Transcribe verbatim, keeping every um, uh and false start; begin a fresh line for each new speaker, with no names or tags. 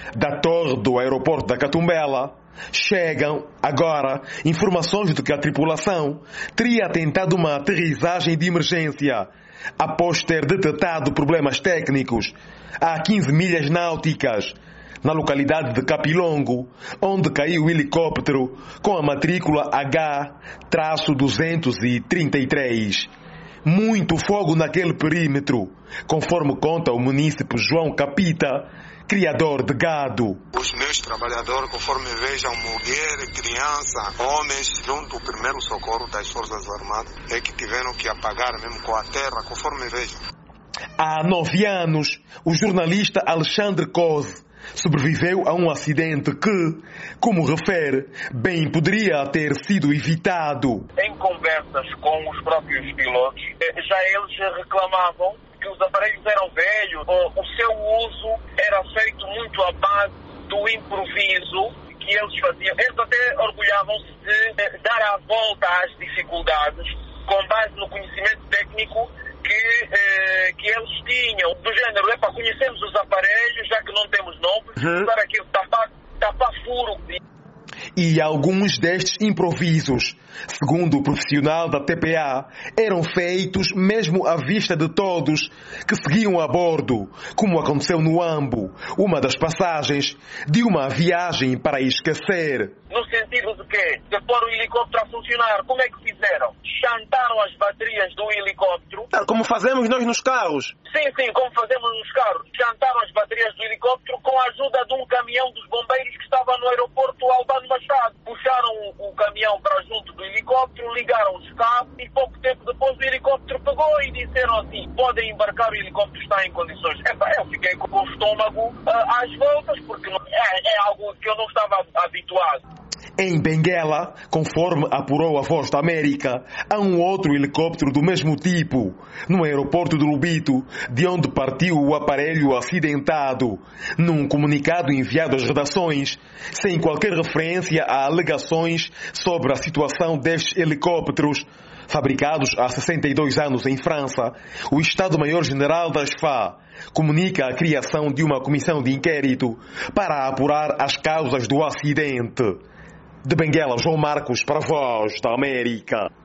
Da torre do aeroporto da Catumbela chegam, agora, informações de que a tripulação teria tentado uma aterrissagem de emergência após ter detectado problemas técnicos a quinze milhas náuticas, na localidade de Capilongo, onde caiu o helicóptero com a matrícula H duzentos e trinta e três. Muito fogo naquele perímetro, conforme conta o munícipe João Capita, criador de gado.
Os meus trabalhadores, conforme vejam mulher, criança, homens, junto ao primeiro socorro das Forças Armadas, é que tiveram que apagar mesmo com a terra, conforme vejam.
Há nove anos, o jornalista Alexandre Cose sobreviveu a um acidente que, como refere, bem poderia ter sido evitado.
Em conversas com os próprios pilotos, já eles reclamavam que os aparelhos eram velhos, o seu uso era feito muito à base do improviso que eles faziam. Eles até orgulhavam-se de dar a volta às dificuldades com base no conhecimento técnico que, eh, que eles tinham. Do género, é para conhecermos os aparelhos, já que não temos nome,
uhum.
para aquilo tapar, tapar furo.
E alguns destes improvisos, segundo o profissional da T P A, eram feitos mesmo à vista de todos que seguiam a bordo, como aconteceu no Ambo, uma das passagens de uma viagem para esquecer.
No sentido de que, de pôr o helicóptero a funcionar, como é que fizeram? Chantaram as baterias do helicóptero.
Como fazemos nós nos carros.
Sim, sim, como fazemos nos carros. Chantaram as baterias do helicóptero com a ajuda de um caminhão dos bombeiros que estava no aeroporto Albano Machado. Puxaram o, o caminhão para junto do helicóptero, ligaram os cabos e pouco tempo depois o helicóptero pegou e disseram assim, podem embarcar, o helicóptero está em condições. Epá, eu fiquei com o estômago uh, às voltas, porque não, é, é algo que eu não estava habituado.
Em Benguela, conforme apurou a Voz da América, há um outro helicóptero do mesmo tipo, no aeroporto de Lubito, de onde partiu o aparelho acidentado. Num comunicado enviado às redações, sem qualquer referência a alegações sobre a situação destes helicópteros, fabricados há sessenta e dois anos em França, o Estado-Maior-General da S F A comunica a criação de uma comissão de inquérito para apurar as causas do acidente. De Benguela, João Marcos, para a Voz da América.